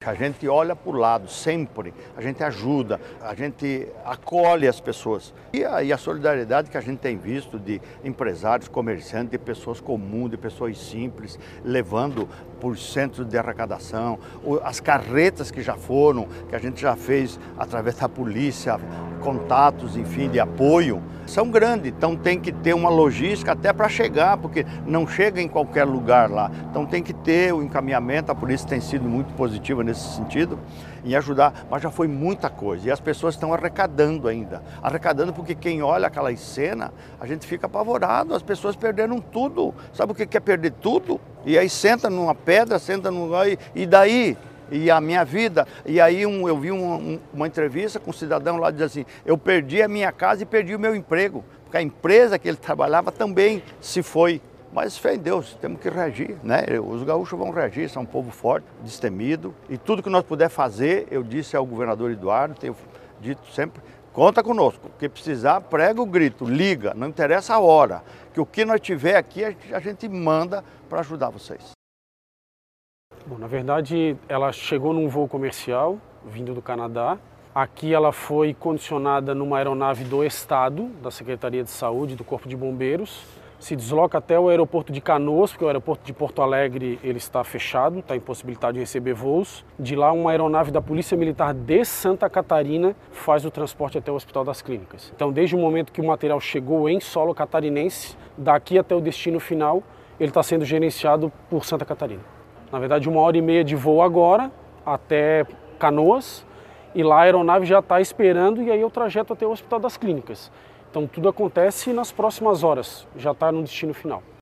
A gente olha para o lado sempre, a gente ajuda, a gente acolhe as pessoas. E a solidariedade que a gente tem visto de empresários, comerciantes, de pessoas comuns, de pessoas simples, levando por centros de arrecadação, as carretas que já foram, que a gente já fez através da polícia, contatos, enfim, de apoio, são grandes. Então tem que ter uma logística até para chegar, porque não chega em qualquer lugar lá. Então tem que ter o encaminhamento, a polícia tem sido muito positiva nesse sentido, em ajudar, mas já foi muita coisa. E as pessoas estão arrecadando ainda. Arrecadando porque quem olha aquela cena, a gente fica apavorado, as pessoas perderam tudo. Sabe o que é perder tudo? E aí senta numa pedra, senta num... E daí? E a minha vida? E aí eu vi uma entrevista com um cidadão lá, diz assim, eu perdi a minha casa e perdi o meu emprego, porque a empresa que ele trabalhava também se foi. Mas fé em Deus, temos que reagir, né? Os gaúchos vão reagir, são um povo forte, destemido. E tudo que nós puder fazer, eu disse ao governador Eduardo, tenho dito sempre, conta conosco. O que precisar, prega o grito, liga, não interessa a hora. Que o que nós tiver aqui, a gente manda para ajudar vocês. Bom, na verdade, ela chegou num voo comercial, vindo do Canadá. Aqui ela foi condicionada numa aeronave do Estado, da Secretaria de Saúde, do Corpo de Bombeiros. Se desloca até o aeroporto de Canoas, porque o aeroporto de Porto Alegre ele está fechado, está impossibilitado de receber voos. De lá, uma aeronave da Polícia Militar de Santa Catarina faz o transporte até o Hospital das Clínicas. Então, desde o momento que o material chegou em solo catarinense, daqui até o destino final, ele está sendo gerenciado por Santa Catarina. Na verdade, 1h30 de voo agora, até Canoas, e lá a aeronave já está esperando, e aí é o trajeto até o Hospital das Clínicas. Então tudo acontece nas próximas horas, já está no destino final.